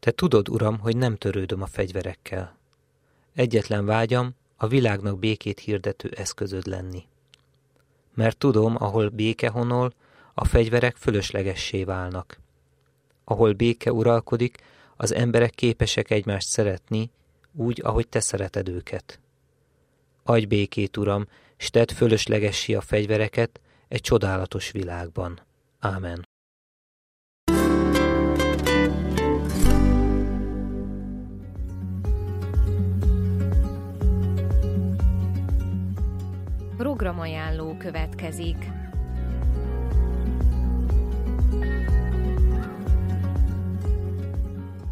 Te tudod, Uram, hogy nem törődöm a fegyverekkel. Egyetlen vágyam a világnak békét hirdető eszközöd lenni. Mert tudom, ahol béke honol, a fegyverek fölöslegessé válnak. Ahol béke uralkodik, az emberek képesek egymást szeretni, úgy, ahogy te szereted őket. Adj békét, Uram, s tedd fölöslegessé a fegyvereket egy csodálatos világban. Ámen. Programajánló következik.